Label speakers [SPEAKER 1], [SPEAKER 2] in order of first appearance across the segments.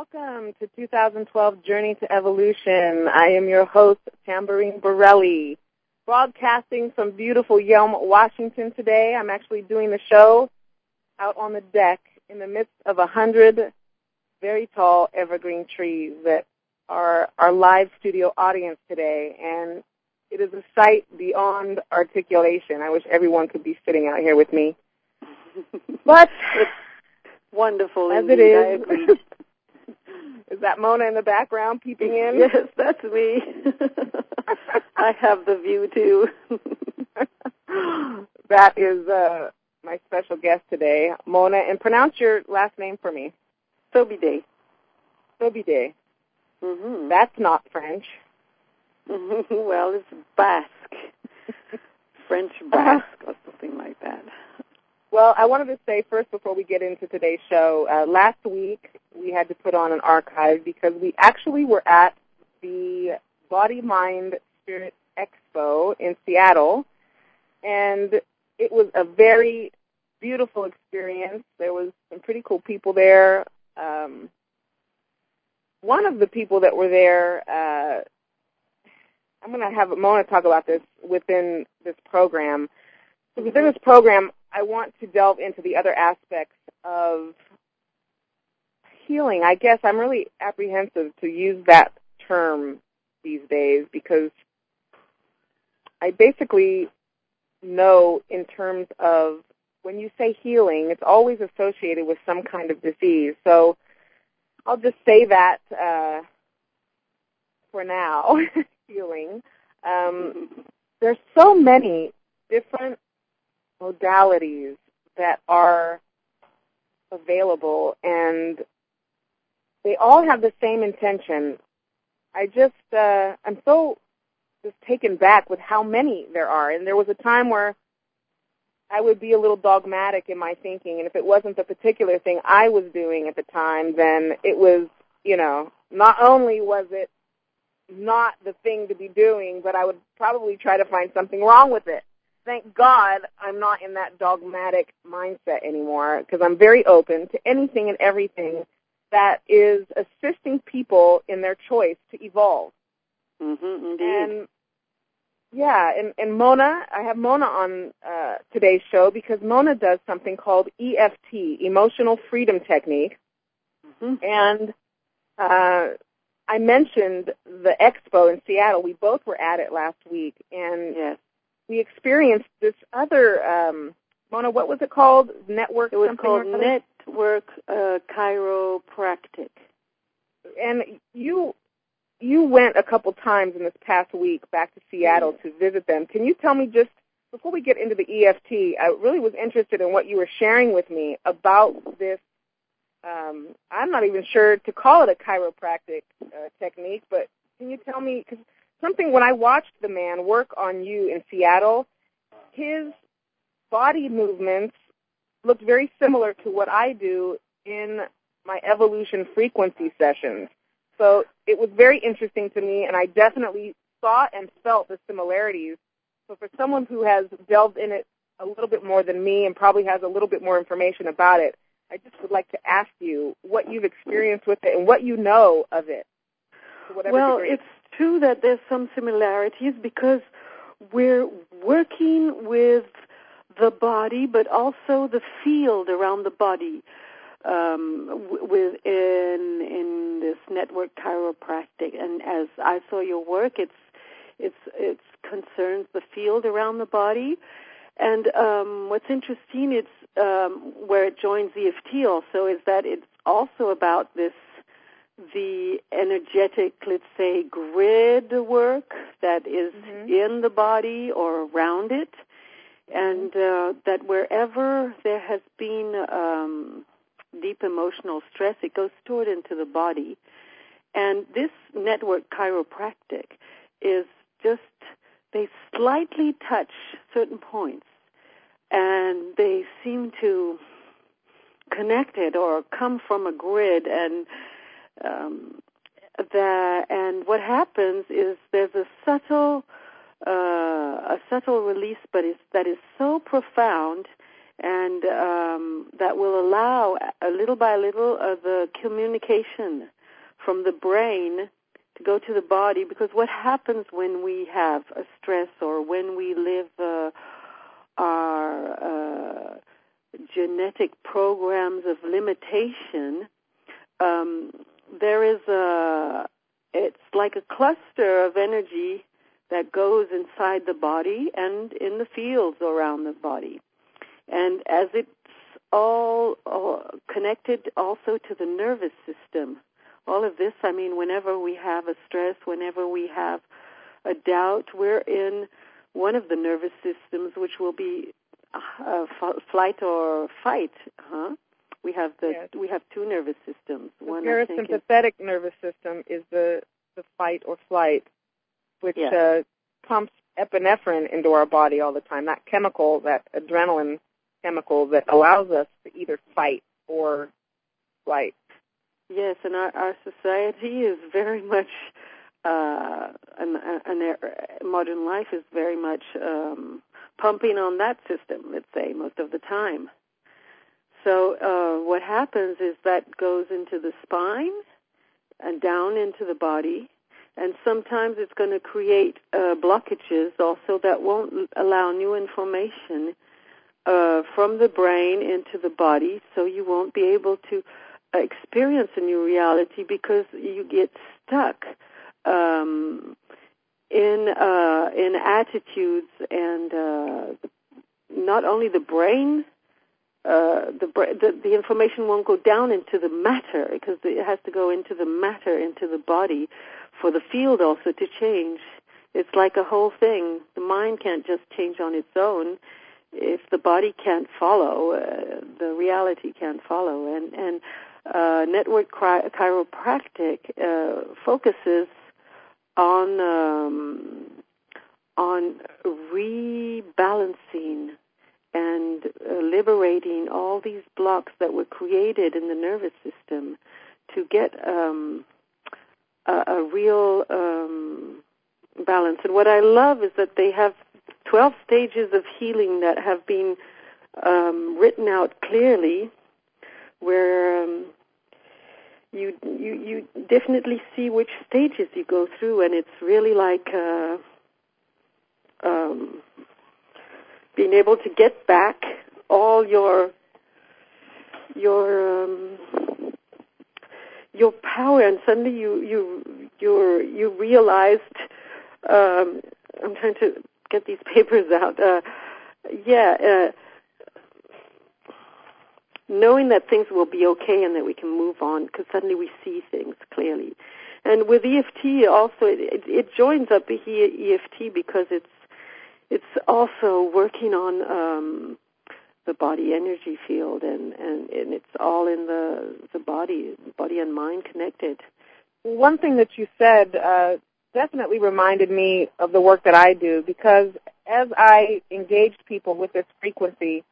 [SPEAKER 1] Welcome to 2012 Journey to Evolution. I am your host, Tamborine Borelli, broadcasting from beautiful Yelm, Washington today. I'm actually doing the show out on the deck in the midst of 100 very tall evergreen trees that are our live studio audience today, and it is a sight beyond articulation. I wish everyone could be sitting out here with me. But
[SPEAKER 2] it's wonderful
[SPEAKER 1] as
[SPEAKER 2] indeed.
[SPEAKER 1] It is.
[SPEAKER 2] I agree.
[SPEAKER 1] Is that Mona in the background peeping in?
[SPEAKER 2] Yes, that's me. I have the view too.
[SPEAKER 1] That is my special guest today, Mona. And pronounce your last name for me.
[SPEAKER 2] Sobide.
[SPEAKER 1] Sobide.
[SPEAKER 2] Mm-hmm.
[SPEAKER 1] That's not French.
[SPEAKER 2] Well, it's Basque. French Basque or something like that.
[SPEAKER 1] Well, I wanted to say first before we get into today's show, last week we had to put on an archive because we actually were at the Body, Mind, Spirit Expo in Seattle, and it was a very beautiful experience. There was some pretty cool people there. One of the people that were there, I'm going to have Mona talk about this within this program. So within this program, I want to delve into the other aspects of healing. I guess I'm really apprehensive to use that term these days because I basically know in terms of when you say healing, it's always associated with some kind of disease. So I'll just say that for now, healing. There's so many different modalities that are available, and they all have the same intention. I'm so just taken back with how many there are. And there was a time where I would be a little dogmatic in my thinking, and if it wasn't the particular thing I was doing at the time, then it was, not only was it not the thing to be doing, but I would probably try to find something wrong with it. Thank God I'm not in that dogmatic mindset anymore because I'm very open to anything and everything that is assisting people in their choice to evolve.
[SPEAKER 2] Mm-hmm, indeed.
[SPEAKER 1] And yeah, and Mona, I have Mona on today's show because Mona does something called EFT, Emotional Freedom Technique. Mm-hmm. And I mentioned the expo in Seattle. We both were at it last week, and
[SPEAKER 2] yes.
[SPEAKER 1] We experienced this other, Mona, what was it called? Network?
[SPEAKER 2] It was called Network Chiropractic.
[SPEAKER 1] And you went a couple times in this past week back to Seattle to visit them. Can you tell me just, before we get into the EFT, I really was interested in what you were sharing with me about this, I'm not even sure to call it a chiropractic technique, but can you tell me, because something, when I watched the man work on you in Seattle, his body movements looked very similar to what I do in my evolution frequency sessions. So it was very interesting to me, and I definitely saw and felt the similarities. So for someone who has delved in it a little bit more than me and probably has a little bit more information about it, I just would like to ask you what you've experienced with it and what you know of it.
[SPEAKER 2] Well, it's true that there's some similarities because we're working with the body, but also the field around the body. In this Network Chiropractic, and as I saw your work, it concerns the field around the body. And what's interesting, it's where it joins EFT also, is that it's also about the energetic, let's say, grid work that is in the body or around it, and that wherever there has been deep emotional stress, it goes stored into the body. And this Network Chiropractic is just, they slightly touch certain points, and they seem to connect it or come from a grid, and what happens is there's a subtle release, but that is so profound, and that will allow little by little the communication from the brain to go to the body, because what happens when we have a stress or when we live our genetic programs of limitation, there is it's like a cluster of energy that goes inside the body and in the fields around the body. And as it's all connected also to the nervous system, all of this, I mean, whenever we have a stress, whenever we have a doubt, we're in one of the nervous systems, which will be flight or fight. We have we have two nervous systems.
[SPEAKER 1] The parasympathetic nervous system is the fight or flight, which pumps epinephrine into our body all the time. That chemical, that adrenaline chemical that allows us to either fight or flight.
[SPEAKER 2] Yes, and our society is very much, modern life is very much pumping on that system, let's say, most of the time. So what happens is that goes into the spine and down into the body, and sometimes it's going to create blockages also that won't allow new information from the brain into the body, so you won't be able to experience a new reality because you get stuck in attitudes, and not only the brain, the information won't go down into the matter, because it has to go into the matter, into the body, for the field also to change. It's like a whole thing. The mind can't just change on its own. If the body can't follow, the reality can't follow. And network chiropractic focuses on rebalancing and liberating all these blocks that were created in the nervous system to get a real balance. And what I love is that they have 12 stages of healing that have been written out clearly, where you definitely see which stages you go through, and it's really like being able to get back all your power, and suddenly you realized. I'm trying to get these papers out. Knowing that things will be okay and that we can move on, because suddenly we see things clearly. And with EFT also, it joins up the EFT because it's also working on the body energy field, and it's all in the body and mind connected.
[SPEAKER 1] One thing that you said definitely reminded me of the work that I do, because as I engaged people with this frequency,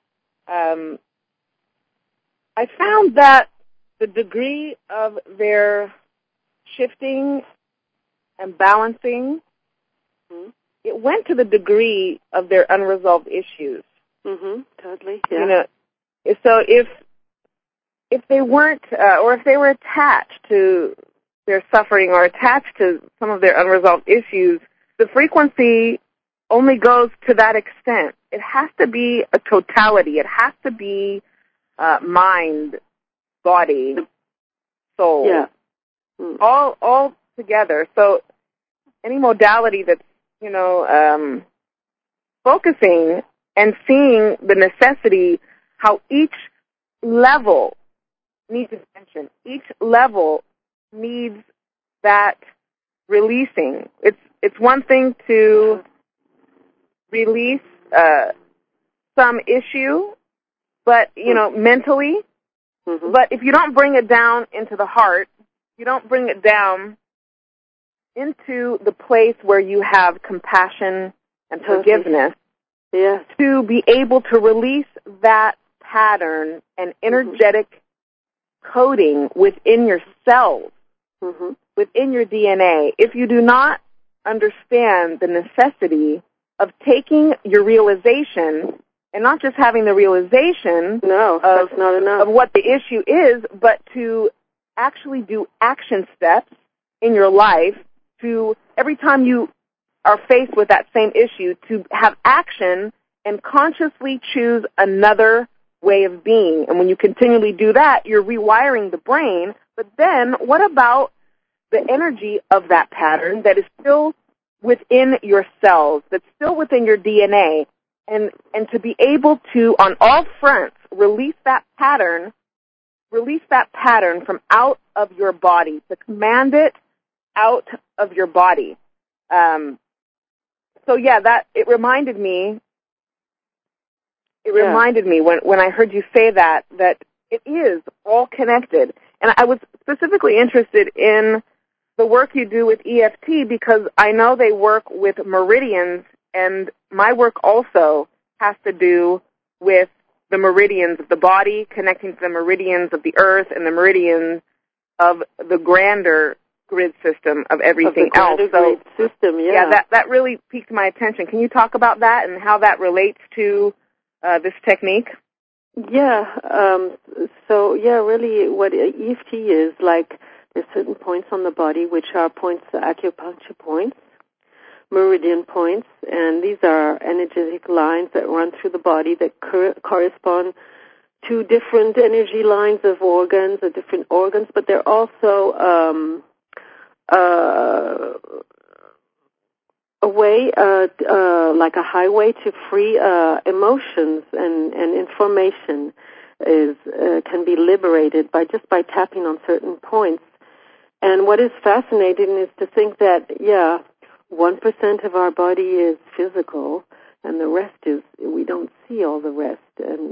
[SPEAKER 1] I found that the degree of their shifting and balancing, it went to the degree of their unresolved issues.
[SPEAKER 2] Totally. Yeah.
[SPEAKER 1] You know, so if they weren't, or if they were attached to their suffering or attached to some of their unresolved issues, the frequency only goes to that extent. It has to be a totality. It has to be mind, body, soul, all together. So any modality that's, focusing and seeing the necessity, how each level needs attention. Each level needs that releasing. It's one thing to release some issue, but mentally. But if you don't bring it down into the heart, you don't bring it down into the place where you have compassion and forgiveness, to be able to release that pattern and energetic coding within your cells, within your DNA. If you do not understand the necessity of taking your realization, and not just having the realization
[SPEAKER 2] that's not enough.
[SPEAKER 1] of what the issue is, but to actually do action steps in your life to, every time you are faced with that same issue, to have action and consciously choose another way of being. And when you continually do that, you're rewiring the brain. But then what about the energy of that pattern that is still within your cells, that's still within your DNA? And to be able to, on all fronts, release that pattern from out of your body, to command it out of your body. So yeah, it reminded me when I heard you say that it is all connected. And I was specifically interested in the work you do with EFT because I know they work with meridians, and my work also has to do with the meridians of the body, connecting to the meridians of the earth and the meridians of the grander grid system of everything else.
[SPEAKER 2] Grid system, yeah.
[SPEAKER 1] That really piqued my attention. Can you talk about that and how that relates to this technique?
[SPEAKER 2] Yeah. Really what EFT is, like, there's certain points on the body which are points, acupuncture points, meridian points, and these are energetic lines that run through the body that correspond to different energy lines of organs, or different organs, but they're also a way, like a highway to free emotions and information can be liberated by tapping on certain points. And what is fascinating is to think that 1% of our body is physical, and the rest is, we don't see all the rest, and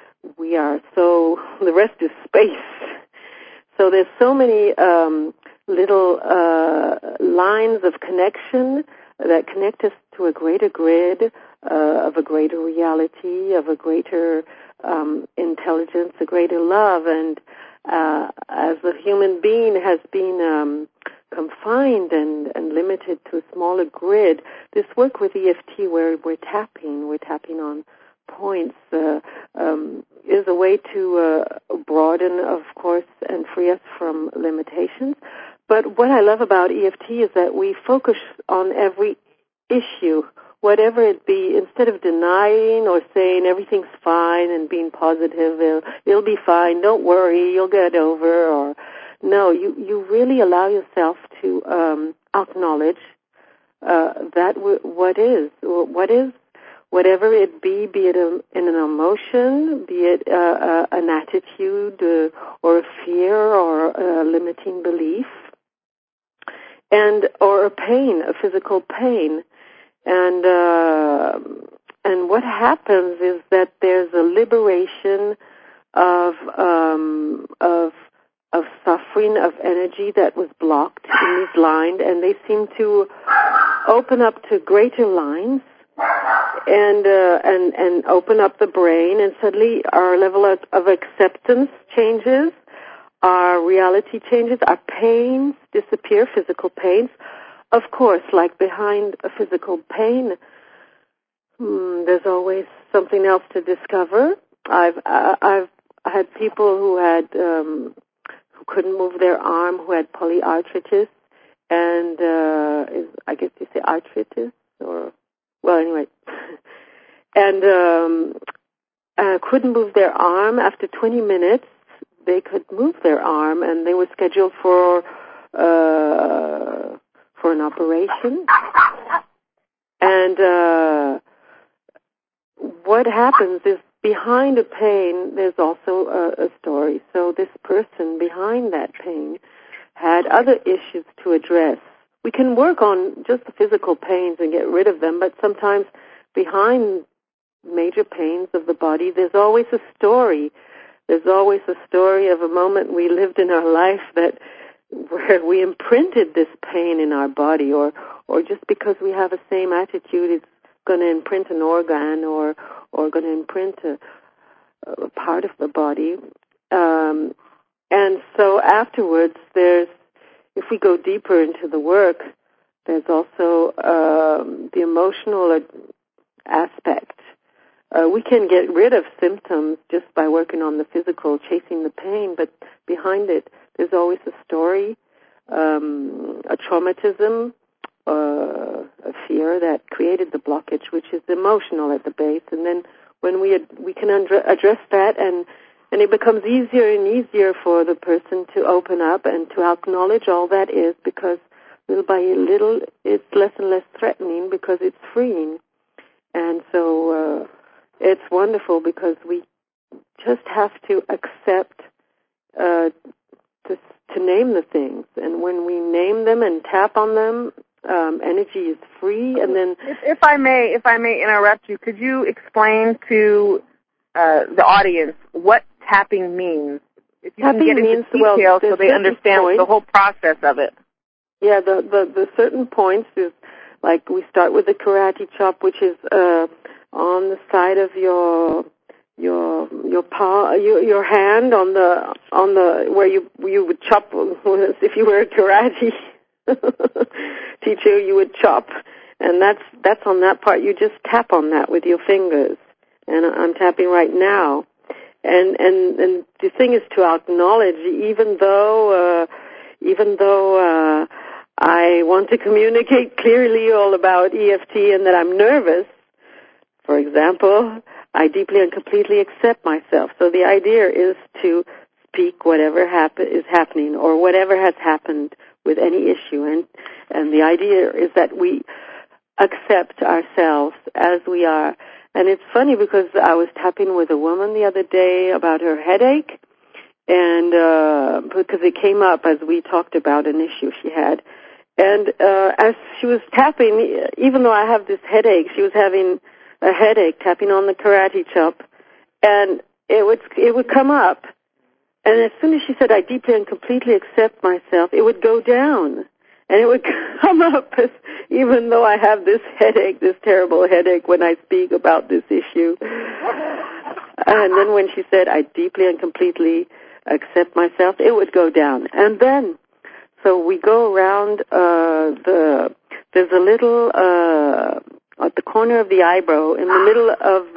[SPEAKER 2] the rest is space. So there's so many little lines of connection that connect us to a greater grid, of a greater reality, of a greater intelligence, a greater love. And as the human being has been confined and limited to a smaller grid, this work with EFT, where we're tapping on points, is a way to broaden, of course, and free us from limitations. But what I love about EFT is that we focus on every issue, whatever it be, instead of denying or saying everything's fine and being positive, it'll be fine, don't worry, you'll get over, or no, you really allow yourself to acknowledge that what is, whatever it be it in an emotion, be it an attitude or a fear or a limiting belief, or a pain, a physical pain. And what happens is that there's a liberation of suffering, of energy that was blocked in these lines, and they seem to open up to greater lines and open up the brain, and suddenly our level of acceptance changes, our reality changes, our pains disappear, physical pains. Of course, like behind a physical pain, there's always something else to discover. I've had people who who couldn't move their arm, who had polyarthritis, and I guess you say arthritis, or well, anyway, and couldn't move their arm. After 20 minutes, they could move their arm, and they were scheduled for an operation. And what happens is, behind a pain, there's also a story. So this person behind that pain had other issues to address. We can work on just the physical pains and get rid of them, but sometimes behind major pains of the body, there's always a story. There's always a story of a moment we lived in our life where we imprinted this pain in our body, or just because we have the same attitude, it's going to imprint an organ or going to imprint a part of the body. And so afterwards, if we go deeper into the work, there's also the emotional aspect. We can get rid of symptoms just by working on the physical, chasing the pain, but behind it, there's always a story, a traumatism, a fear that created the blockage, which is emotional at the base. And then when we can address that, and it becomes easier and easier for the person to open up and to acknowledge all that is, because little by little it's less and less threatening because it's freeing. And so it's wonderful because we just have to accept to name the things. And when we name them and tap on them, energy is free. And then,
[SPEAKER 1] if I may interrupt you, could you explain to the audience what tapping means? If you
[SPEAKER 2] tapping
[SPEAKER 1] can get into details so they understand the whole process of it.
[SPEAKER 2] Yeah, the certain points is like we start with the karate chop, which is on the side of your paw, your hand on the where you would chop. If you were a karate teacher, you would chop, and that's on that part. You just tap on that with your fingers, and I'm tapping right now. And the thing is to acknowledge, even though I want to communicate clearly all about EFT and that I'm nervous, for example, I deeply and completely accept myself. So the idea is to speak whatever is happening or whatever has happened with any issue. And the idea is that we accept ourselves as we are. And it's funny because I was tapping with a woman the other day about her headache, and because it came up as we talked about an issue she had. And as she was tapping, even though I have this headache, she was having a headache tapping on the karate chop, and it would come up. And as soon as she said, I deeply and completely accept myself, it would go down. And it would come up as, even though I have this headache, this terrible headache when I speak about this issue. And then when she said, I deeply and completely accept myself, it would go down. And then, so we go around there's a little, at the corner of the eyebrow, in the middle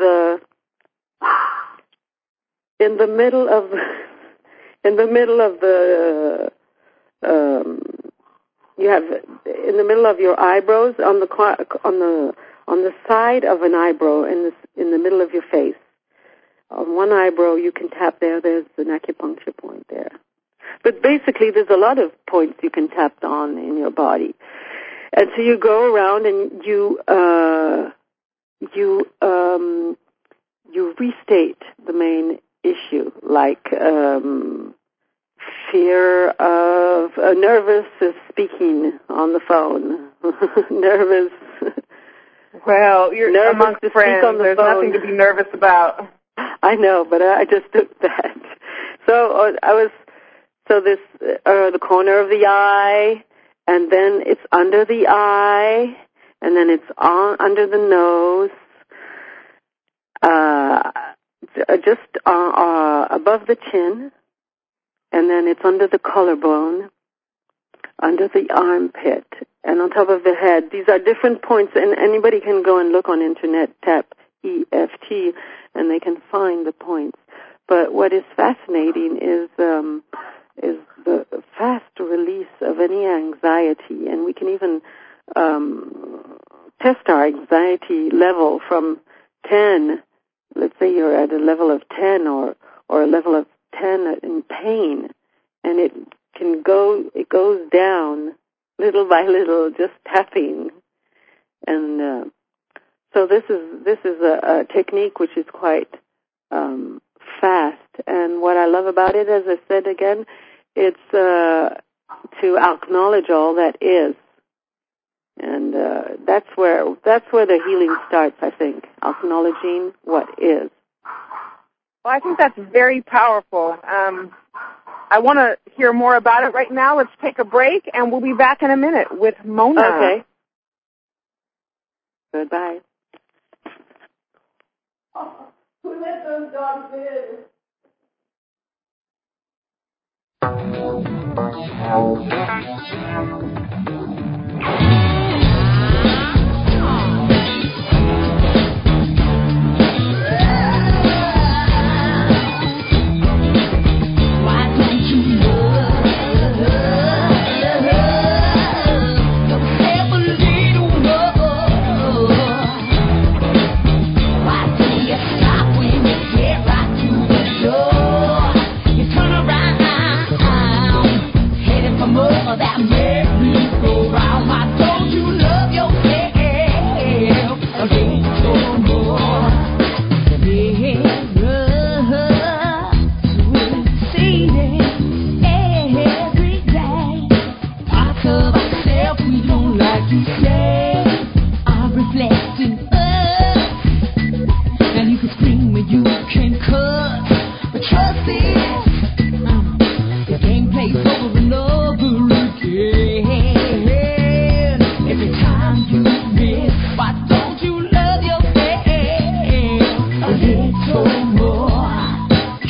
[SPEAKER 2] of the you have in the middle of your eyebrows on the side of an eyebrow in the middle of your face. On one eyebrow you can tap there. There's an acupuncture point there. But basically, there's a lot of points you can tap on in your body, and so you go around and you restate the main issue, like fear of nervous speaking on the phone, nervous.
[SPEAKER 1] Well, you're
[SPEAKER 2] nervous
[SPEAKER 1] amongst
[SPEAKER 2] to
[SPEAKER 1] friends.
[SPEAKER 2] Speak on the
[SPEAKER 1] There's
[SPEAKER 2] phone.
[SPEAKER 1] nothing to be nervous about.
[SPEAKER 2] I know, but I just took that. So this the corner of the eye, and then it's under the eye, and then it's under the nose, just above the chin, and then it's under the collarbone, under the armpit, and on top of the head. These are different points, and anybody can go and look on internet, tap EFT, and they can find the points. But what is fascinating is the fast release of any anxiety, and we can even test our anxiety level from 10. Let's say you're at a level of 10 or a level of 10 in pain, and it goes down little by little, just tapping. And so this is a technique which is quite fast. And what I love about it, as I said again, it's to acknowledge all that is. And that's where the healing starts, I think, acknowledging what is.
[SPEAKER 1] Well, I think that's very powerful. I want to hear more about it right now. Let's take a break, and we'll be back in a minute with Mona.
[SPEAKER 2] Okay. Goodbye. Who let those dogs in?
[SPEAKER 3] Why don't you look?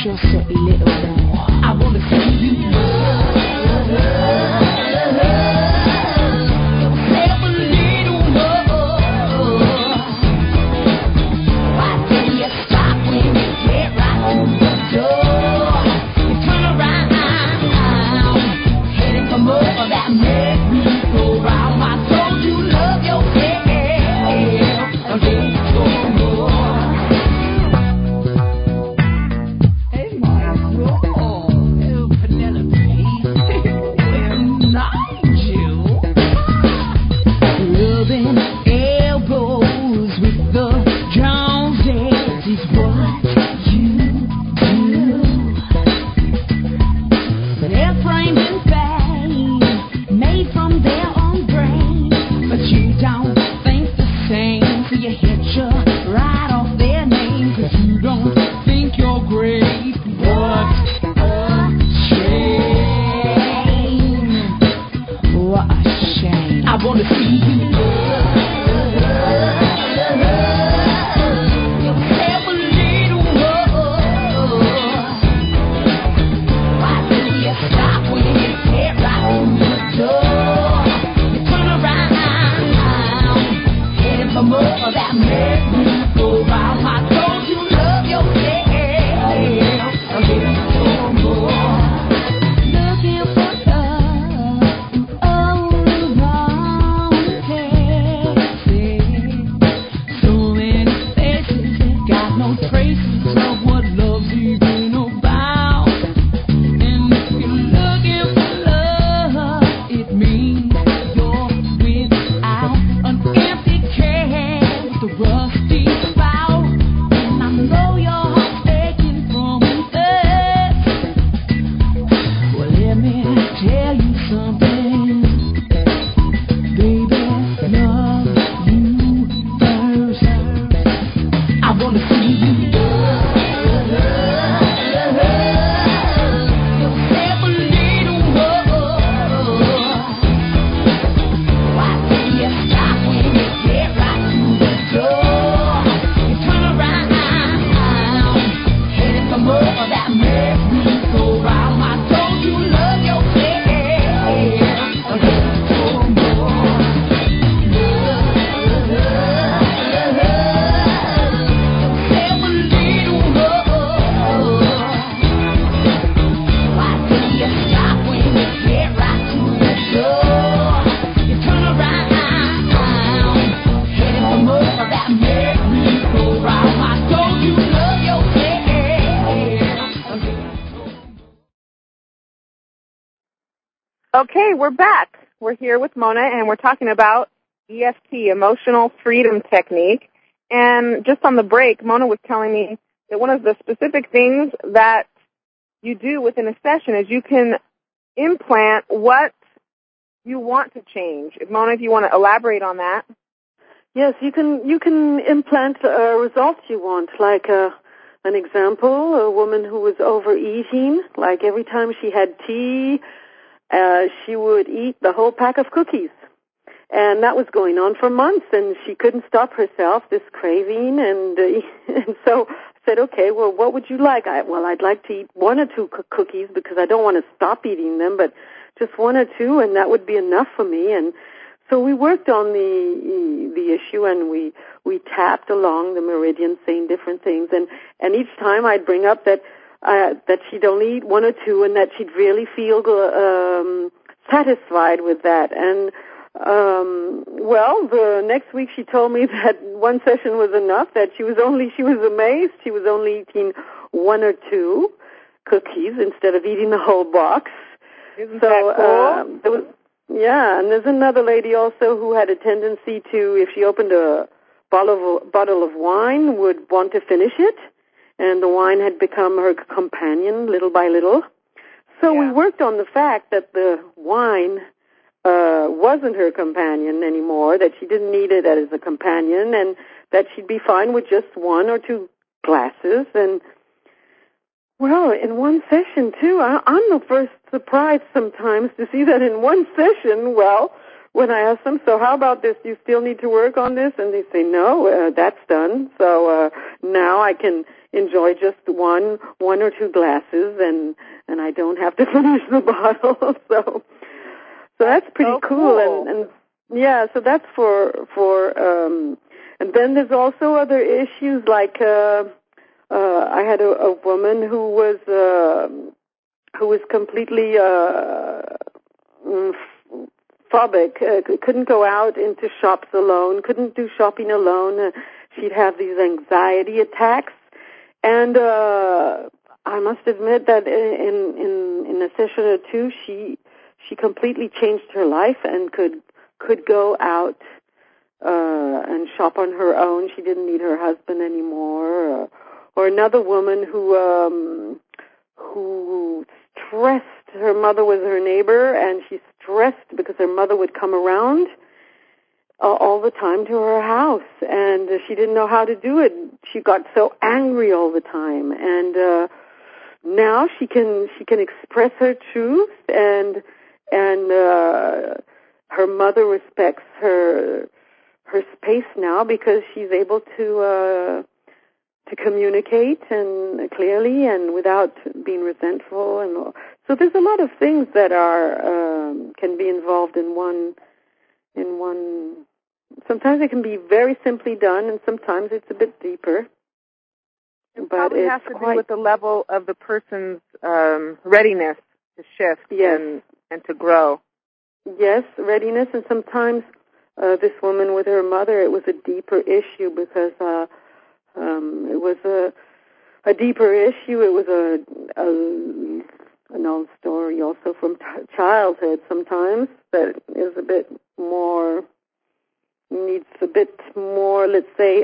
[SPEAKER 3] just a little more. I wanna see you love yourself a little more. Why do you stop when you get right through the door? You turn around, heading for more of that merry-go-round. I told you love yourself a little more. Hey, Maestro. Oh, Penelope. Not you. Rubbing elbows with the Joneses is what you do. They're framed in fame, made from their own brain, but you don't think the same, so you hit you right off their name, 'cause you don't think you're great. What a shame. What a shame. I wanna see you yourself a little more. Why do you stop when you get right through the door? You turn around, heading for more of that merry-go-round. I told you love yourself a little more. Looking for love in all the wrong places. So many faces that got no traces of what love's even about. And if you're looking for love, it means you're without an empty can with a rusty spout. And I know your heart's aching from us. Well, let me tell you something, baby, love you first. I wanna see you love yourself a little more. Why do you stop when you get right through the door? You turn around, heading for more of that merry-go-round. I told you love yourself a little more. Yourself a little more. Why do you stop when you get right through the door? You turn around, heading for more of that merry-go-round. I told you love yourself a little more.
[SPEAKER 1] Okay, we're back. We're here with Mona, and we're talking about EFT, Emotional Freedom Technique. And just on the break, Mona was telling me that one of the specific things that you do within a session is you can implant what you want to change. Mona, if you want to elaborate on that.
[SPEAKER 2] Yes, you can implant results you want, like an example, a woman who was overeating, like every time she had tea, she would eat the whole pack of cookies. And that was going on for months, and she couldn't stop herself, this craving, and so I said, okay, well, what would you like? I'd like to eat one or two cookies because I don't want to stop eating them, but just one or two, and that would be enough for me. And so we worked on the issue, and we tapped along the meridian, saying different things, and each time I'd bring up that she'd only eat one or two, and that she'd really feel satisfied with that. And the next week she told me that one session was enough, that she was amazed. She was only eating one or two cookies instead of eating the whole box.
[SPEAKER 1] Isn't that cool?
[SPEAKER 2] And there's another lady also who had a tendency to, if she opened a bottle of wine, would want to finish it, and the wine had become her companion little by little. So we worked on the fact that the wine wasn't her companion anymore, that she didn't need it as a companion, and that she'd be fine with just one or two glasses. And, well, in one session, too, I'm the first surprised sometimes to see that in one session, well, when I ask them, so how about this? Do you still need to work on this? And they say, no, that's done. So now I can enjoy just one or two glasses, and I don't have to finish the bottle. So that's pretty cool. And yeah, so that's for and then there's also other issues like I had a woman who was completely phobic, couldn't go out into shops alone, couldn't do shopping alone. She'd have these anxiety attacks, and I must admit that in a session or two, she completely changed her life and could go out and shop on her own. She didn't need her husband anymore. Or another woman who stressed. Her mother was her neighbor, and she stressed because her mother would come around all the time to her house, and she didn't know how to do it. She got so angry all the time, and now she can express her truth, and her mother respects her space now because she's able to communicate and clearly and without being resentful, and so there's a lot of things that are can be involved in one. Sometimes it can be very simply done, and sometimes it's a bit deeper.
[SPEAKER 1] It probably has to do with the level of the person's readiness to shift and to grow.
[SPEAKER 2] Yes, readiness, and sometimes this woman with her mother, it was a deeper issue because it was a deeper issue. It was an old story also from childhood sometimes that is a bit more, needs a bit more, let's say,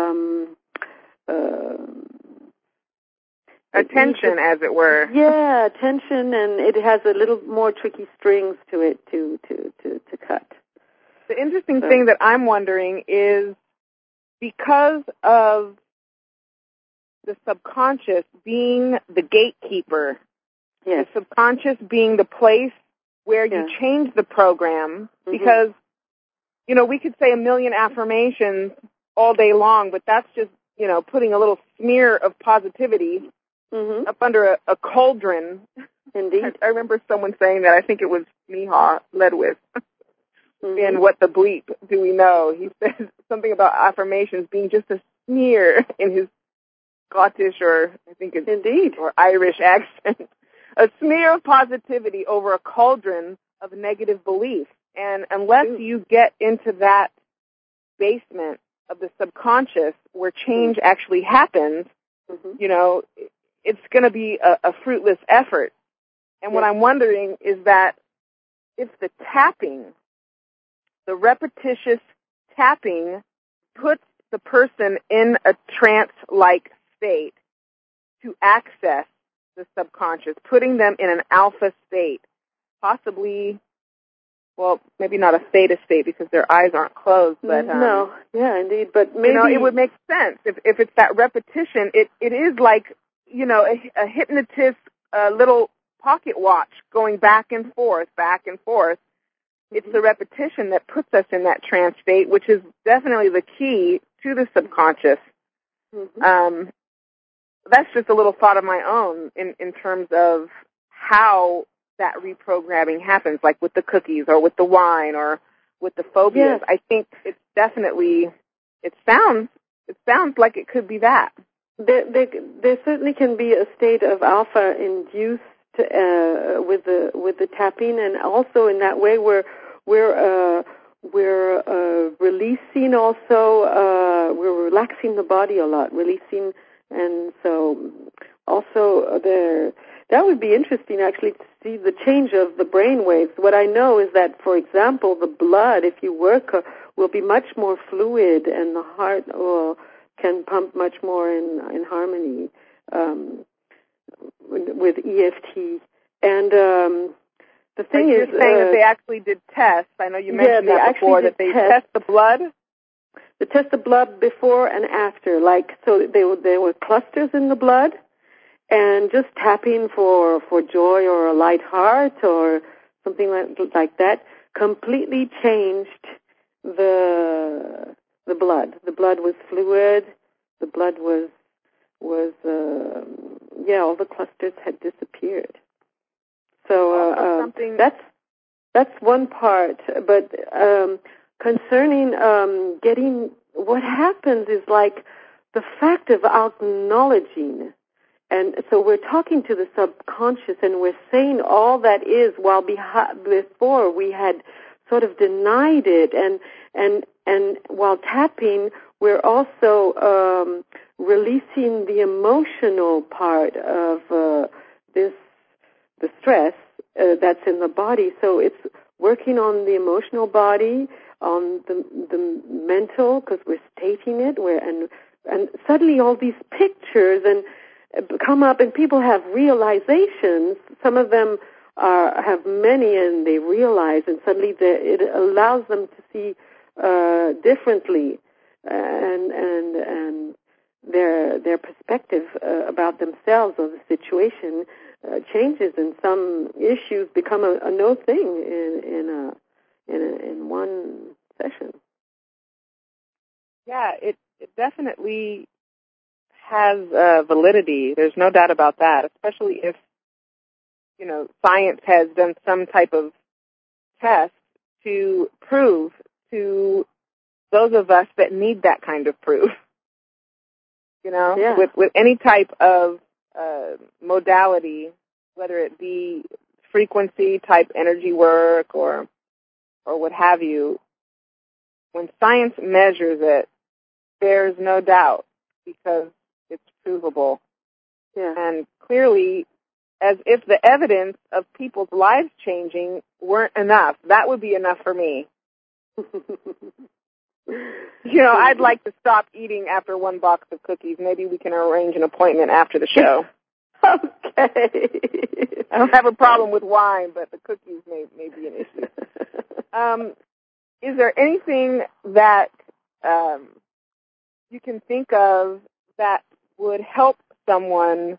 [SPEAKER 1] attention, as it were.
[SPEAKER 2] Yeah, attention, and it has a little more tricky strings to it to cut.
[SPEAKER 1] The interesting thing that I'm wondering is because of the subconscious being the gatekeeper,
[SPEAKER 2] yes.
[SPEAKER 1] The subconscious being the place where you change the program, because, you know, we could say a million affirmations all day long, but that's just, you know, putting a little smear of positivity up under a cauldron.
[SPEAKER 2] Indeed.
[SPEAKER 1] I remember someone saying that. I think it was Miha Ledwith. And what the bleep do we know? He says something about affirmations being just a smear in his Scottish or I think it's
[SPEAKER 2] Indeed.
[SPEAKER 1] or Irish accent. A smear of positivity over a cauldron of negative belief. And unless you get into that basement of the subconscious where change actually happens, you know, it's going to be a fruitless effort. And what I'm wondering is that if the tapping, the repetitious tapping, puts the person in a trance-like state to access the subconscious, putting them in an alpha state, possibly, well, maybe not a theta state because their eyes aren't closed, but
[SPEAKER 2] no, yeah, indeed, but maybe,
[SPEAKER 1] you know, it would make sense if it's that repetition. It is like, you know, a hypnotist little pocket watch going back and forth. It's the repetition that puts us in that trance state, which is definitely the key to the subconscious. That's just a little thought of my own in terms of how that reprogramming happens, like with the cookies or with the wine or with the phobias. I think it's definitely, it sounds like it could be that.
[SPEAKER 2] There certainly can be a state of alpha induced with the tapping, and also in that way we're releasing also, we're relaxing the body a lot, releasing, and so also that would be interesting actually to see the change of the brain waves. What I know is that, for example, the blood, if you work, will be much more fluid, and the heart can pump much more in harmony with EFT. And the thing
[SPEAKER 1] is, you're saying that they actually did tests. I know you mentioned that before, that they test the blood.
[SPEAKER 2] They test the blood before and after. Like, so there were clusters in the blood, and just tapping for joy or a light heart or something like that completely changed the blood. The blood was fluid. The blood was all the clusters had disappeared. So that's one part. But concerning getting, what happens is like the fact of acknowledging. And so we're talking to the subconscious and we're saying all that is, while before we had sort of denied it. And while tapping, we're also releasing the emotional part of the stress that's in the body. So it's working on the emotional body, on the mental, because we're stating it. And suddenly all these pictures and come up, and people have realizations. Some of them have many, and they realize, and suddenly it allows them to see differently, and their perspective about themselves or the situation changes, and some issues become a no thing in one session.
[SPEAKER 1] Yeah, it definitely has validity. There's no doubt about that, especially if, science has done some type of test to prove to those of us that need that kind of proof.
[SPEAKER 2] Yeah.
[SPEAKER 1] With any type of modality, whether it be frequency type energy work or what have you, when science measures it, there's no doubt because it's provable.
[SPEAKER 2] Yeah.
[SPEAKER 1] And clearly, as if the evidence of people's lives changing weren't enough, that would be enough for me. I'd like to stop eating after one box of cookies. Maybe we can arrange an appointment after the show.
[SPEAKER 2] Okay.
[SPEAKER 1] I don't have a problem with wine, but the cookies may be an issue. Is there anything that you can think of that would help someone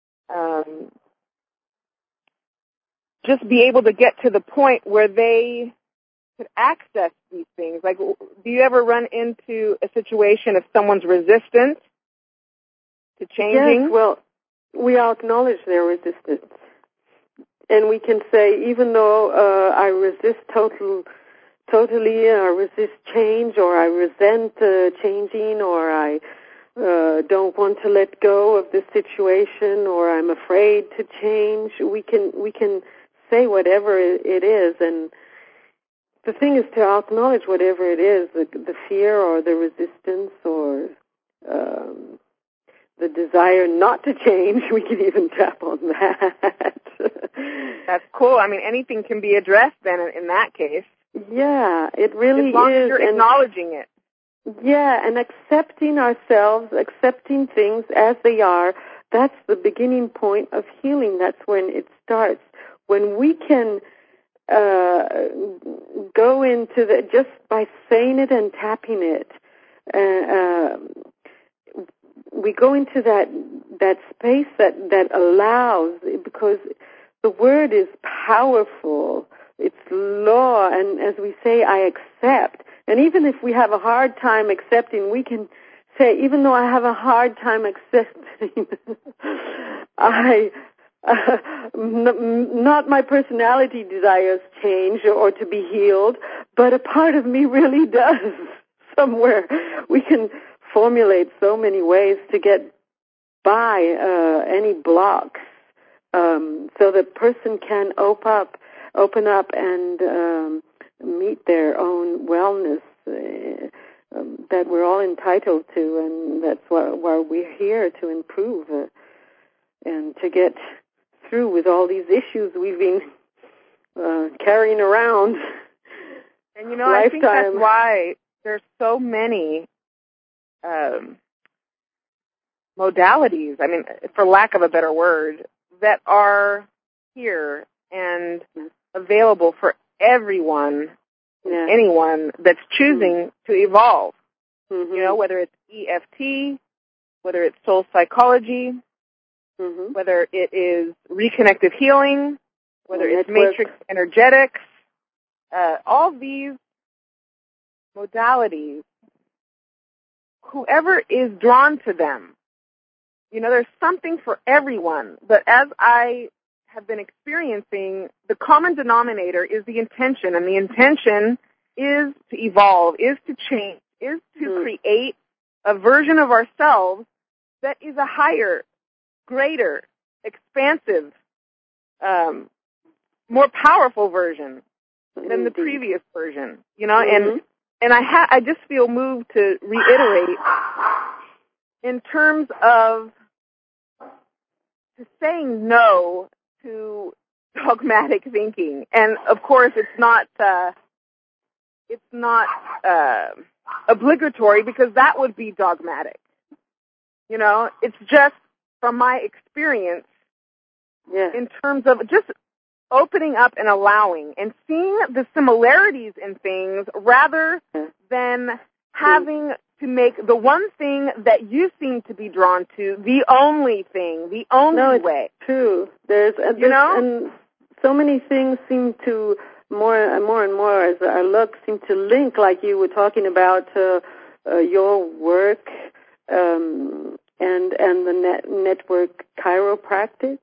[SPEAKER 1] just be able to get to the point where they could access these things? Like, do you ever run into a situation if someone's resistant to changing?
[SPEAKER 2] Yes, well, we acknowledge their resistance. And we can say, even though I resist totally, I resist change, or I resent changing, or I don't want to let go of this situation, or I'm afraid to change, we can say whatever it is. And the thing is to acknowledge whatever it is, the fear or the resistance or the desire not to change. We can even tap on that.
[SPEAKER 1] That's cool. I mean, anything can be addressed then in that case.
[SPEAKER 2] Yeah, it really is.
[SPEAKER 1] As long as you're acknowledging it.
[SPEAKER 2] Yeah, and accepting ourselves, accepting things as they are, that's the beginning point of healing. That's when it starts. When we can go into just by saying it and tapping it, we go into that space that allows, because the word is powerful. It's law, and as we say, I accept. And even if we have a hard time accepting, we can say, even though I have a hard time accepting, not my personality desires change or to be healed, but a part of me really does somewhere. We can formulate so many ways to get by any blocks, so the person can open up and meet their own wellness that we're all entitled to, and that's why we're here, to improve and to get through with all these issues we've been carrying around.
[SPEAKER 1] And I think that's why there's so many modalities, I mean, for lack of a better word, that are here and available for everyone, anyone that's choosing to evolve. Mm-hmm. Whether it's EFT, whether it's soul psychology, whether it is reconnective healing, whether it's matrix energetics, all these modalities, whoever is drawn to them There's something for everyone. But as I have been experiencing, the common denominator is the intention, and the intention is to evolve, is to change, is to create a version of ourselves that is a higher, greater, expansive, more powerful version than the previous version. And I just feel moved to reiterate in terms of saying no to dogmatic thinking. And of course, it's not obligatory, because that would be dogmatic. It's just from my experience in terms of just opening up and allowing and seeing the similarities in things rather than having to make the one thing that you seem to be drawn to the only thing, the only way.
[SPEAKER 2] It's true. There's and so many things seem to more and more as I look seem to link, like you were talking about your work and the network chiropractic.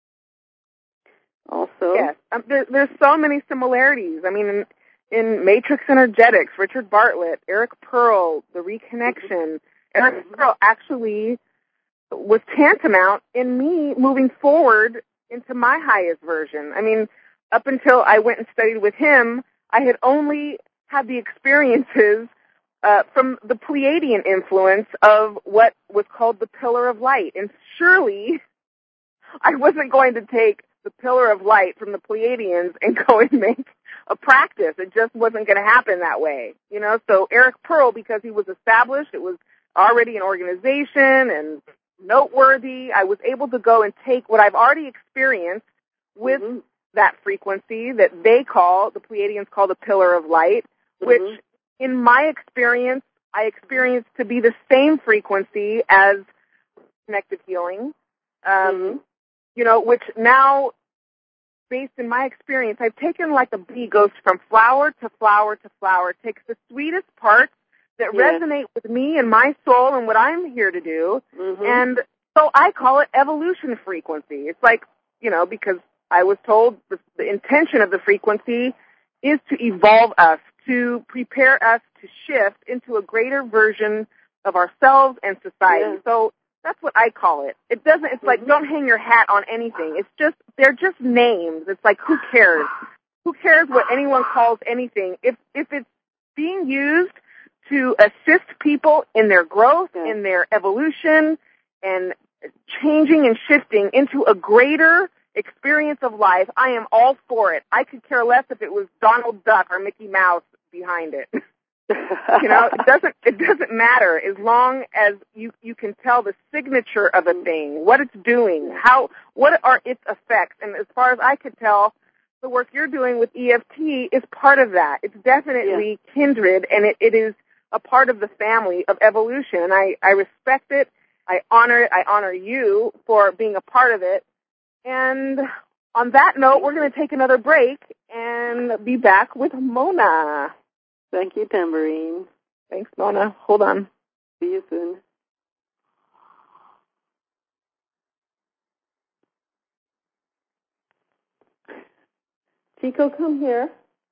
[SPEAKER 2] Also,
[SPEAKER 1] yes, there's so many similarities. I mean, in Matrix Energetics, Richard Bartlett, Eric Pearl, the Reconnection. Eric Pearl actually was tantamount in me moving forward into my highest version. I mean, up until I went and studied with him, I had only had the experiences from the Pleiadian influence of what was called the Pillar of Light. And surely I wasn't going to take the Pillar of Light from the Pleiadians and go and make a practice. It just wasn't going to happen that way. So Eric Pearl, because he was established, it was already an organization and noteworthy, I was able to go and take what I've already experienced with that frequency that the Pleiadians call the Pillar of Light, which in my experience, I experienced to be the same frequency as connected healing, which now, based in my experience, I've taken like a bee goes from flower to flower to flower, takes the sweetest parts that resonate with me and my soul and what I'm here to do, and so I call it evolution frequency. It's like, because I was told the intention of the frequency is to evolve us, to prepare us to shift into a greater version of ourselves and society. Yeah. So that's what I call it. It's like, don't hang your hat on anything. They're just names. It's like, who cares? Who cares what anyone calls anything? If it's being used to assist people in their growth, in their evolution, and changing and shifting into a greater experience of life, I am all for it. I could care less if it was Donald Duck or Mickey Mouse behind it. It doesn't matter as long as you can tell the signature of a thing, what it's doing, what are its effects. And as far as I could tell, the work you're doing with EFT is part of that. It's definitely kindred, and it is a part of the family of evolution. And I respect it. I honor it. I honor you for being a part of it. And on that note, we're going to take another break and be back with Mona.
[SPEAKER 2] Thank you, Tambourine.
[SPEAKER 1] Thanks, Mona. Hold on.
[SPEAKER 2] See you soon. Chico, come here.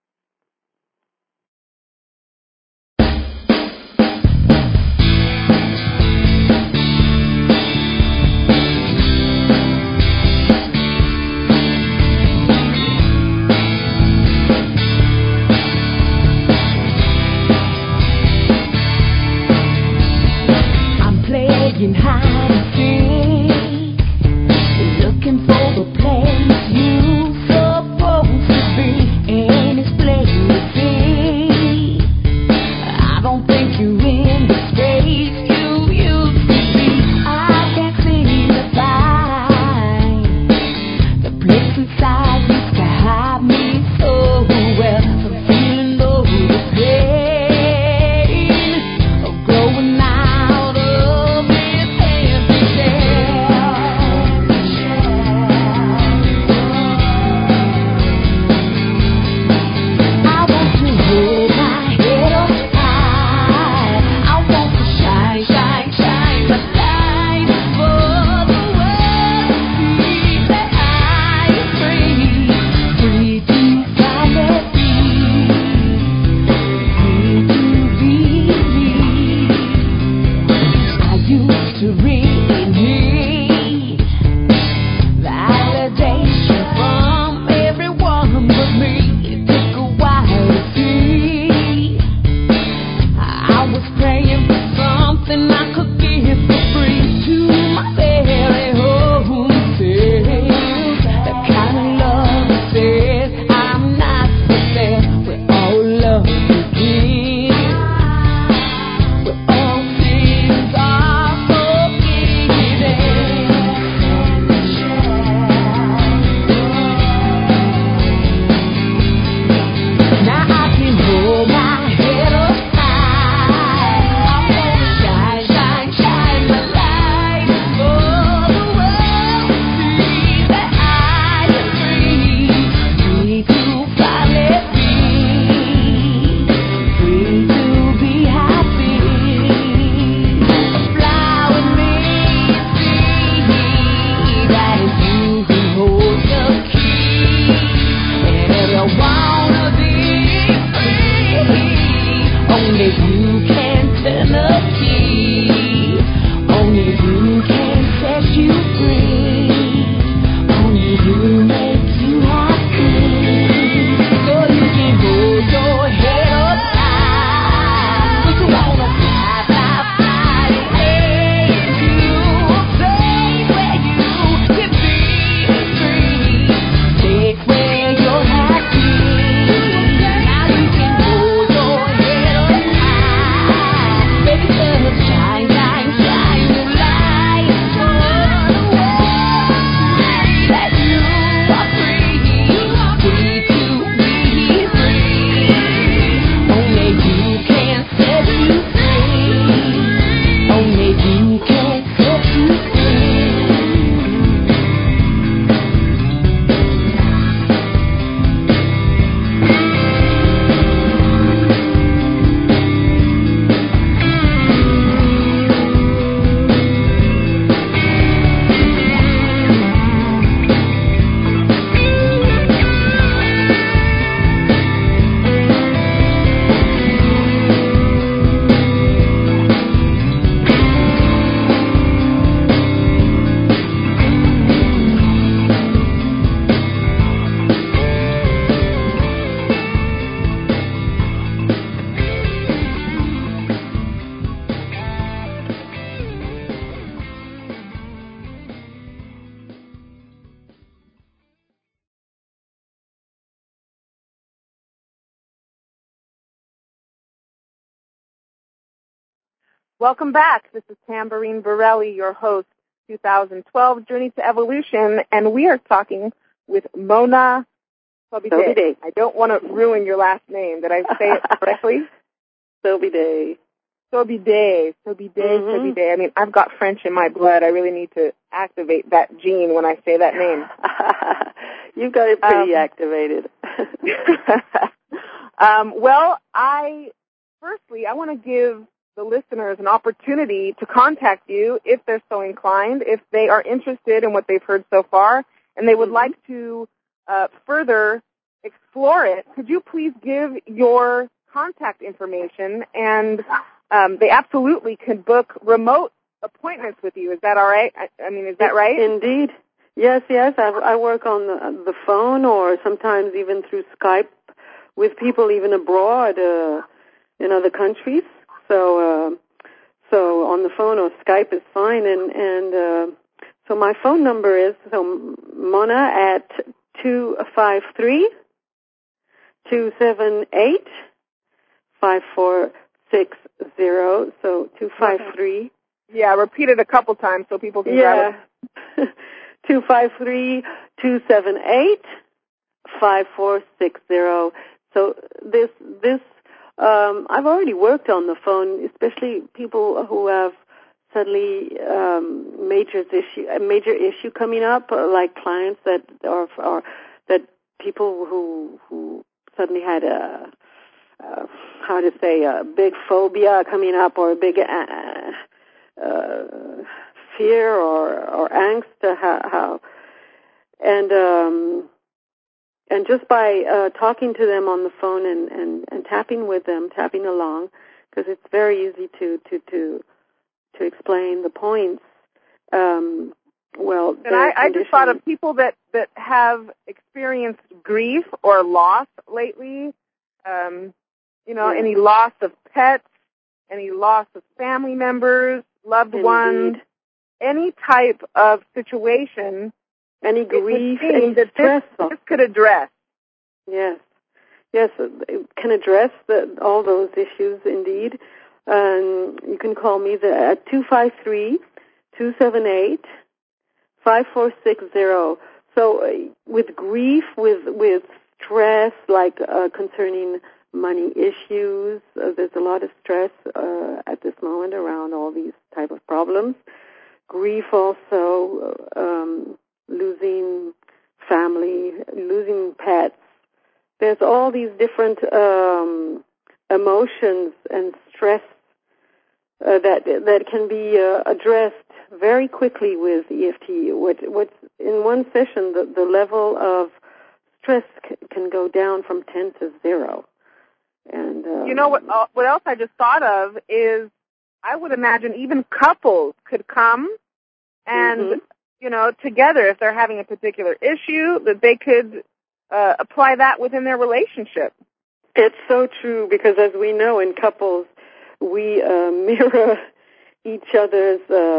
[SPEAKER 3] Playing hide and seek, looking for the place you're supposed to be in.
[SPEAKER 1] Welcome back. This is Tamborine Borelli, your host, 2012 Journey to Evolution, and we are talking with Mona Sobide. I don't want to ruin your last name. Did I say it correctly?
[SPEAKER 2] Sobide.
[SPEAKER 1] Sobide. I mean, I've got French in my blood. I really need to activate that gene when I say that name.
[SPEAKER 2] You've got it pretty activated.
[SPEAKER 1] Well, I want to give the listeners an opportunity to contact you if they're so inclined, if they are interested in what they've heard so far, and they would like to further explore it. Could you please give your contact information? And they absolutely can book remote appointments with you. Is that all right? I mean, is that right?
[SPEAKER 2] Indeed. Yes. I work on the phone or sometimes even through Skype with people even abroad in other countries. So on the phone or Skype is fine. And so my phone number is Mona at 253-278-5460. So 253.
[SPEAKER 1] Yeah, repeat it a couple times so people can grab
[SPEAKER 2] it. 253-278-5460. So this I've already worked on the phone, especially people who have suddenly major issue coming up, like clients that are that people who suddenly had a big phobia coming up or a big fear or angst, and just by talking to them on the phone and tapping with them, tapping along, because it's very easy to explain the points. And
[SPEAKER 1] I just thought of people that have experienced grief or loss lately. Any loss of pets, any loss of family members, loved ones, any type of situation.
[SPEAKER 2] Any grief, any stress.
[SPEAKER 1] This could address.
[SPEAKER 2] Yes, it can address all those issues, indeed. You can call me at 253-278-5460. So with grief, with stress, like concerning money issues, there's a lot of stress at this moment around all these type of problems. Grief also, losing family, losing pets. There's all these different emotions and stress that can be addressed very quickly with EFT. What's in one session, the level of stress can go down from 10 to 0. And
[SPEAKER 1] what else I just thought of is I would imagine even couples could come and together, if they're having a particular issue, that they could apply that within their relationship.
[SPEAKER 2] It's so true, because as we know, in couples, we mirror each other's,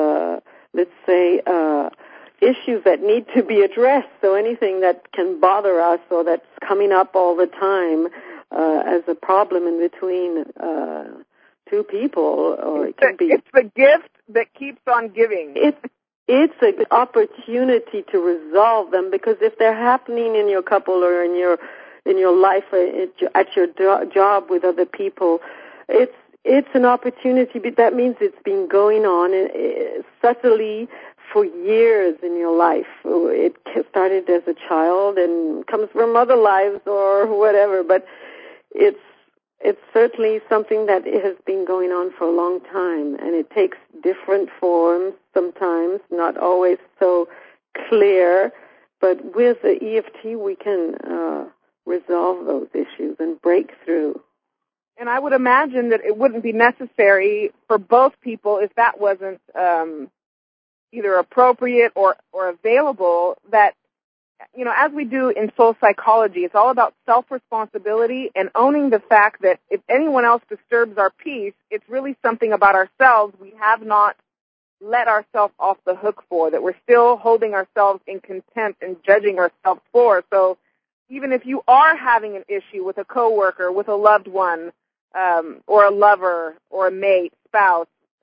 [SPEAKER 2] issues that need to be addressed. So anything that can bother us or that's coming up all the time as a problem in between two people, or it can be...
[SPEAKER 1] It's the gift that keeps on giving.
[SPEAKER 2] It's an opportunity to resolve them, because if they're happening in your couple or in your life at your job with other people, it's an opportunity. But that means it's been going on subtly for years in your life. It started as a child and comes from other lives or whatever, but it's certainly something that has been going on for a long time, and it takes different forms sometimes, not always so clear, but with the EFT we can resolve those issues and break through.
[SPEAKER 1] And I would imagine that it wouldn't be necessary for both people, if that wasn't either appropriate or available, that as we do in soul psychology, it's all about self-responsibility and owning the fact that if anyone else disturbs our peace, it's really something about ourselves we have not let ourselves off the hook for, that we're still holding ourselves in contempt and judging ourselves for. So even if you are having an issue with a coworker, with a loved one, or a lover, or a mate, spouse,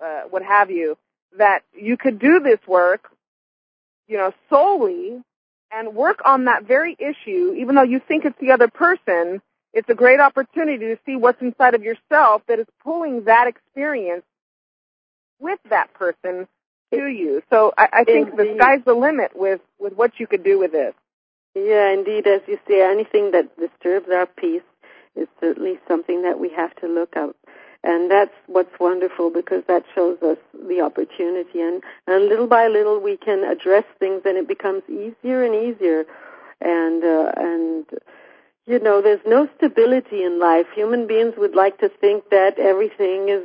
[SPEAKER 1] what have you, that you could do this work, solely and work on that very issue, even though you think it's the other person. It's a great opportunity to see what's inside of yourself that is pulling that experience with that person to you. So I think the sky's the limit with what you could do with this.
[SPEAKER 2] Yeah, indeed. As you say, anything that disturbs our peace is certainly something that we have to look at. And that's what's wonderful, because that shows us the opportunity. And little by little we can address things, and it becomes easier and easier. And there's no stability in life. Human beings would like to think that everything is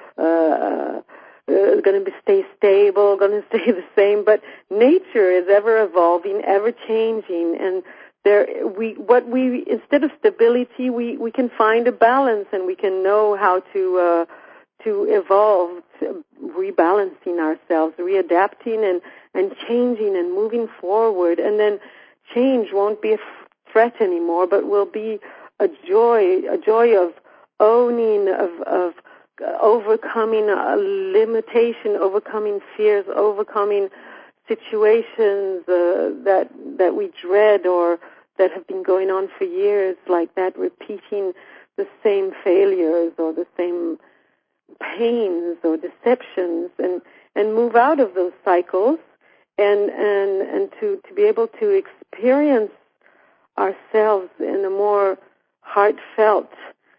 [SPEAKER 2] going to stay stable, going to stay the same. But nature is ever evolving, ever changing, and instead of stability, we can find a balance, and we can know how to evolve, rebalancing ourselves, readapting and changing and moving forward. And then change won't be a threat anymore, but will be a joy of owning, of overcoming a limitation, overcoming fears, overcoming situations that we dread or that have been going on for years, like that, repeating the same failures or the same pains or deceptions, and move out of those cycles, and to be able to experience ourselves in a more heartfelt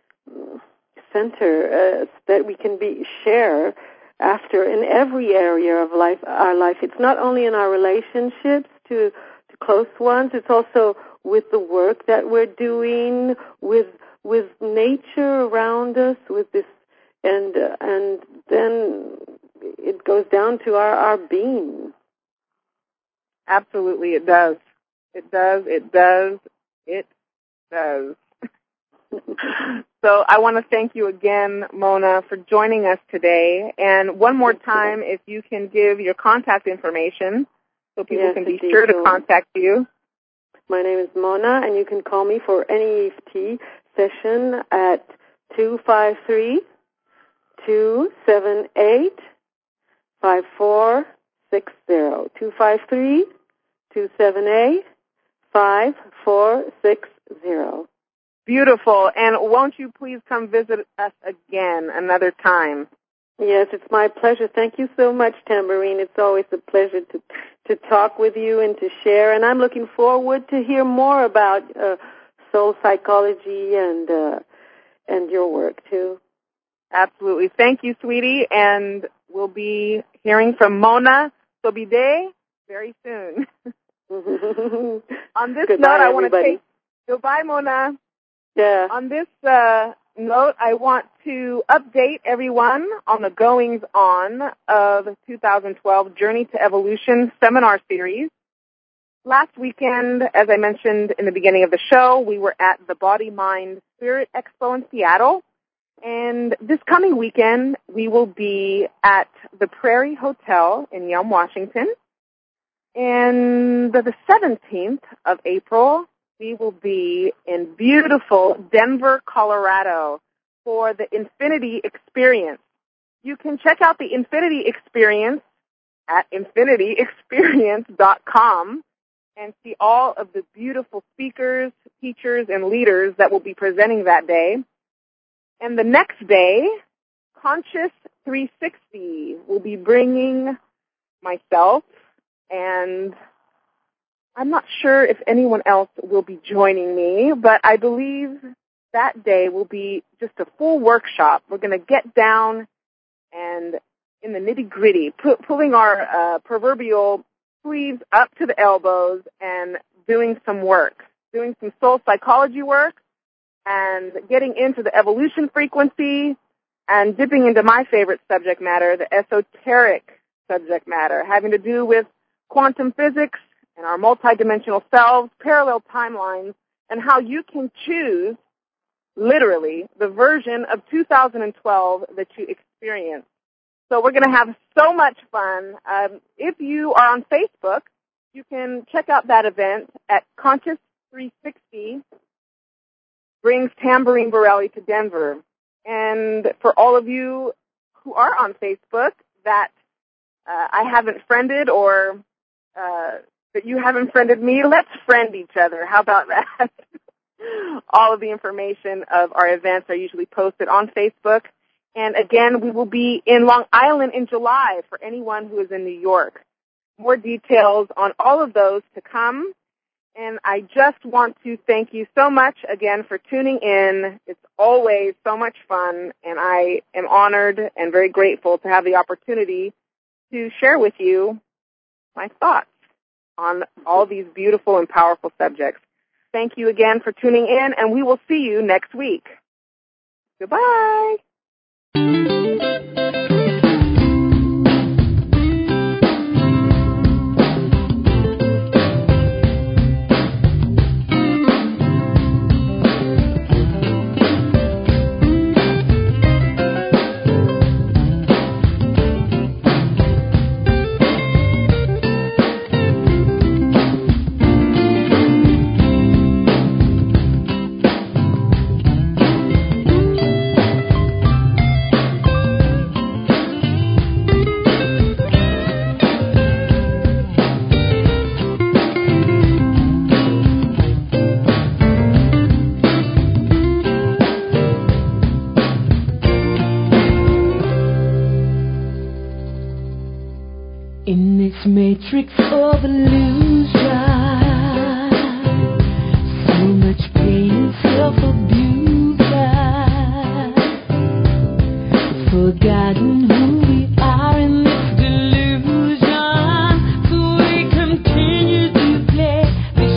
[SPEAKER 2] center that we can share after in every area of our life. It's not only in our relationships to close ones, it's also with the work that we're doing, with nature around us, with this, and then it goes down to our being.
[SPEAKER 1] Absolutely, it does. It does. It does. It does. So I want to thank you again, Mona, for joining us today. And one more time, if you can give your contact information so people can be sure to contact you.
[SPEAKER 2] My name is Mona, and you can call me for any EFT session at 253-278-5460. 253-278-5460.
[SPEAKER 1] Beautiful. And won't you please come visit us again another time?
[SPEAKER 2] Yes, it's my pleasure. Thank you so much, Tambourine. It's always a pleasure to talk with you and to share. And I'm looking forward to hear more about soul psychology and your work, too.
[SPEAKER 1] Absolutely. Thank you, sweetie. And we'll be hearing from Mona Sobide very soon. On this note, I want to say goodbye, Mona.
[SPEAKER 2] Yeah.
[SPEAKER 1] On this note, I want to update everyone on the goings-on of the 2012 Journey to Evolution seminar series. Last weekend, as I mentioned in the beginning of the show, we were at the Body, Mind, Spirit Expo in Seattle. And this coming weekend, we will be at the Prairie Hotel in Yelm, Washington. And the 17th of April, we will be in beautiful Denver, Colorado for the Infinity Experience. You can check out the Infinity Experience at infinityexperience.com and see all of the beautiful speakers, teachers, and leaders that will be presenting that day. And the next day, Conscious 360 will be bringing myself, and I'm not sure if anyone else will be joining me, but I believe that day will be just a full workshop. We're going to get down and in the nitty-gritty, pulling our proverbial sleeves up to the elbows and doing some work, doing some soul psychology work and getting into the evolution frequency and dipping into my favorite subject matter, the esoteric subject matter, having to do with quantum physics and our multidimensional selves, parallel timelines, and how you can choose, literally, the version of 2012 that you experience. So we're going to have so much fun. If you are on Facebook, you can check out that event at Conscious 360 brings Tambourine Borelli to Denver. And for all of you who are on Facebook that I haven't friended or that you haven't friended me, let's friend each other. How about that? All of the information of our events are usually posted on Facebook. And again, we will be in Long Island in July for anyone who is in New York. More details on all of those to come. And I just want to thank you so much again for tuning in. It's always so much fun, and I am honored and very grateful to have the opportunity to share with you my thoughts on all these beautiful and powerful subjects. Thank you again for tuning in, and we will see you next week. Goodbye.
[SPEAKER 3] In this matrix of illusion, so much pain and self-abuse, forgotten who we are in this delusion, so we continue to play this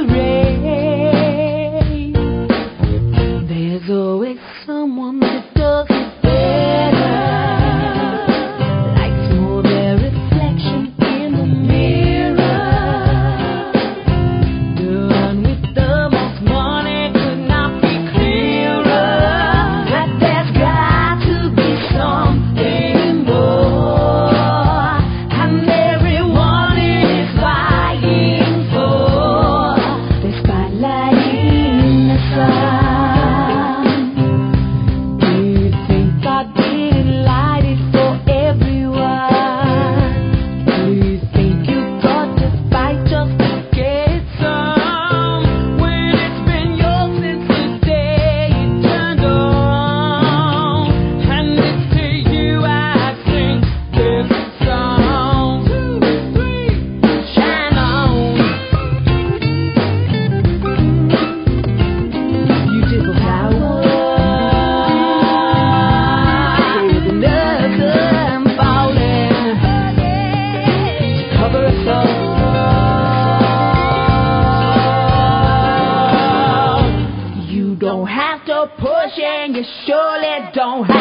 [SPEAKER 3] charade. There's always someone that does it better. Lights more their reflection in the mirror. The one with the most money could not be clearer. That there's got to be something more, and everyone is vying for the spotlight in the sun. Do you think God didn't light it for everyone? Do you think you got to fight just to get some? When it's been yours since the day you turned on, and it's to you I sing this song. 2, 3, shine on. Beautiful flower, there's another falling to cover us all. You don't have to push, and you surely don't have